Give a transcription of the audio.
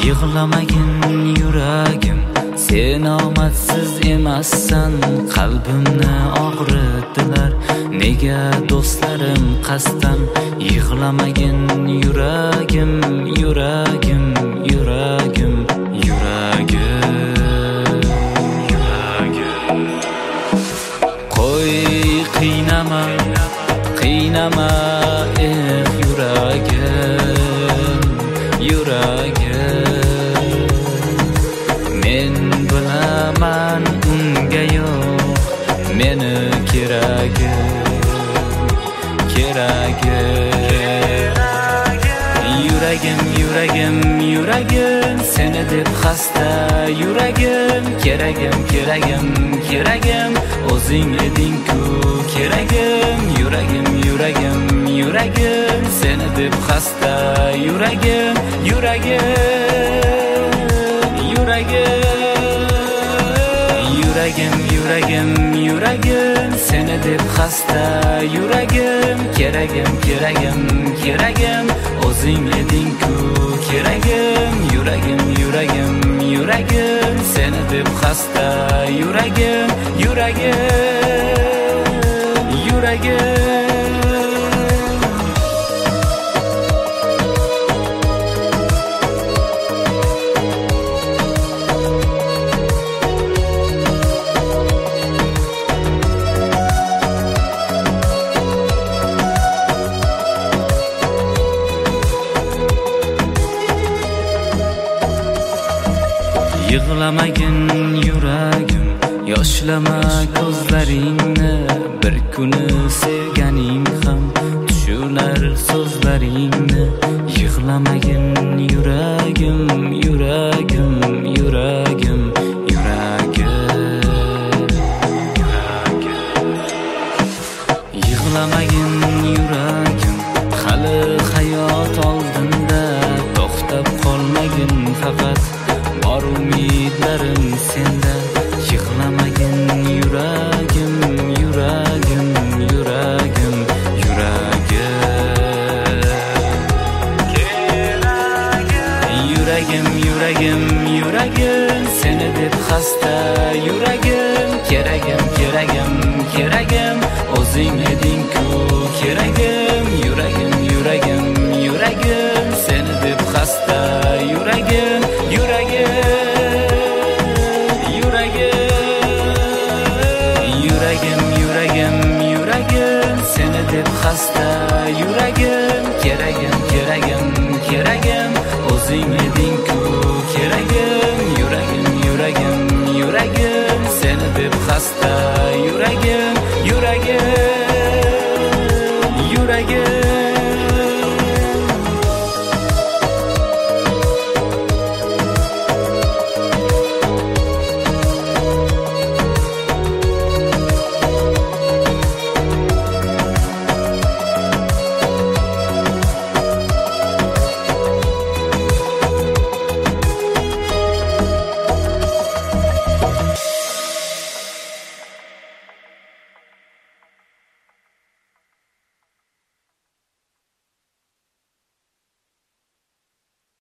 Yig'lamagin yuragim, sen omadsiz emassan. Qalbimni og'ritdilar nega do'stlarim qasddan. Yig'lamagin yuragim, yuragim, yuragim, yuragim, yuragim. Qo'y qiynama, qiynama yuragim, yuragim. Men bilaman unga yo'q meni keragim, keragim. Yuragim, yuragim, yuragim, seni deb xasta yuragim. Keragim, keragim, keragim, o'zing eding-ku keragim. Yuragim, yuragim, yuragim, seni deb xasta yuragim, yuragim, yuragim. Yuragim, yuragim, yuragim, seni deb xasta yuragim. Keragim, keragim, keragim, o'zing eding-ku keragim. Yuragim, yuragim, yuragim, seni deb xasta yuragim, yuragim, yuragim. Yig'lamagin yuragim, yoshlama ko'zlaringni. Bir kuni sevganing ham tushunar so'zlaringni. Yig'lamagin yuragim, yuragim, yuragim, yuragim, yuragim. Yig'lamagin yuragim, hali hayot oldinda. To'xtab qolmagin faqat, bor umidlarim senda. Yig'lamagin yuragim, yuragim, yuragim, yuragim. Yuragim, yuragim, yuragim, seni deb xasta yuragim. Keragim, keragim, keragim, o'zing eding-ku keragim. Yuragim, yuragim, yuragim, seni deb xasta yuragim, yuragim, yuragim. Yuragim, yuragim, yuragim, seni deb xasta yuragim. Keragim,